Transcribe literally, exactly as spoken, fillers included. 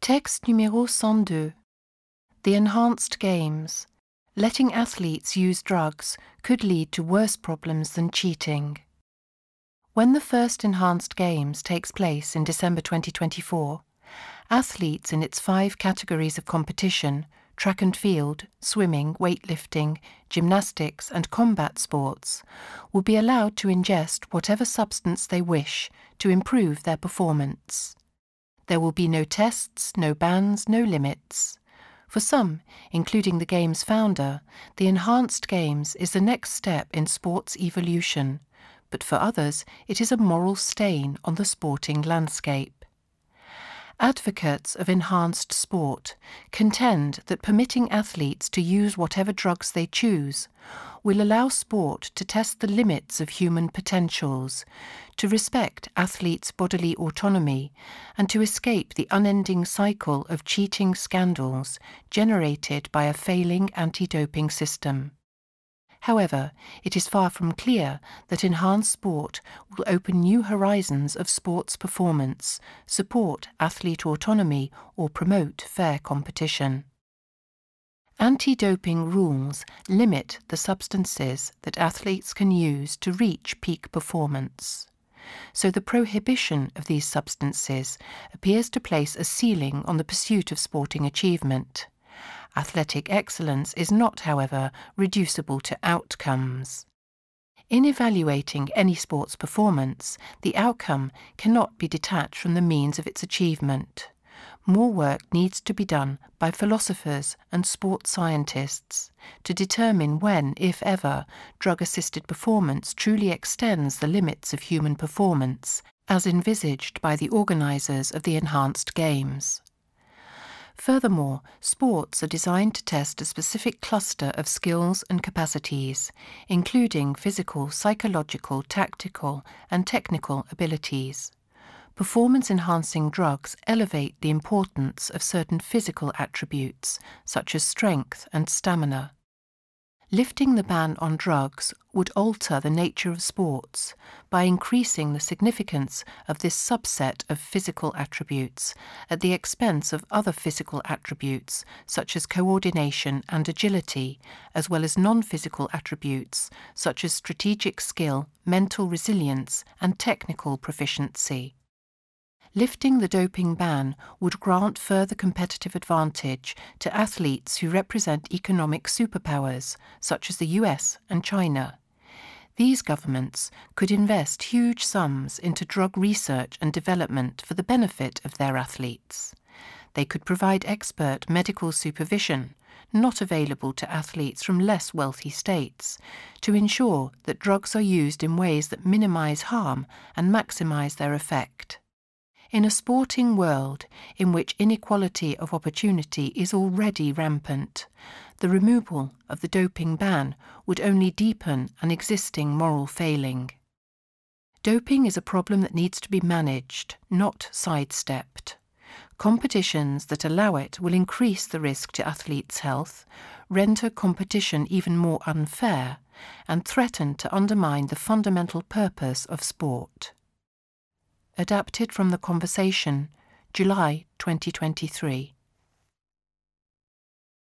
Texte numéro cent deux. The Enhanced Games. Letting athletes use drugs could lead to worse problems than cheating. When the first Enhanced Games takes place in December twenty twenty-four, athletes in its five categories of competition, track and field, swimming, weightlifting, gymnastics and combat sports, will be allowed to ingest whatever substance they wish to improve their performance. There will be no tests, no bans, no limits. For some, including the Games' founder, the Enhanced Games is the next step in sports evolution, but for others it is a moral stain on the sporting landscape. Advocates of enhanced sport contend that permitting athletes to use whatever drugs they choose will allow sport to test the limits of human potentials, to respect athletes' bodily autonomy, and to escape the unending cycle of cheating scandals generated by a failing anti-doping system. However, it is far from clear that enhanced sport will open new horizons of sports performance, support athlete autonomy, or promote fair competition. Anti-doping rules limit the substances that athletes can use to reach peak performance. So the prohibition of these substances appears to place a ceiling on the pursuit of sporting achievement. Athletic excellence is not, however, reducible to outcomes. In evaluating any sport's performance, the outcome cannot be detached from the means of its achievement. More work needs to be done by philosophers and sports scientists to determine when, if ever, drug-assisted performance truly extends the limits of human performance, as envisaged by the organisers of the Enhanced Games. Furthermore, sports are designed to test a specific cluster of skills and capacities, including physical, psychological, tactical, and technical abilities. Performance-enhancing drugs elevate the importance of certain physical attributes, such as strength and stamina. Lifting the ban on drugs would alter the nature of sports by increasing the significance of this subset of physical attributes at the expense of other physical attributes such as coordination and agility, as well as non-physical attributes such as strategic skill, mental resilience, and technical proficiency. Lifting the doping ban would grant further competitive advantage to athletes who represent economic superpowers, such as the U S and China. These governments could invest huge sums into drug research and development for the benefit of their athletes. They could provide expert medical supervision, not available to athletes from less wealthy states, to ensure that drugs are used in ways that minimize harm and maximize their effect. In a sporting world in which inequality of opportunity is already rampant, the removal of the doping ban would only deepen an existing moral failing. Doping is a problem that needs to be managed, not sidestepped. Competitions that allow it will increase the risk to athletes' health, render competition even more unfair, and threaten to undermine the fundamental purpose of sport. Adapted from The Conversation, July twenty twenty-three.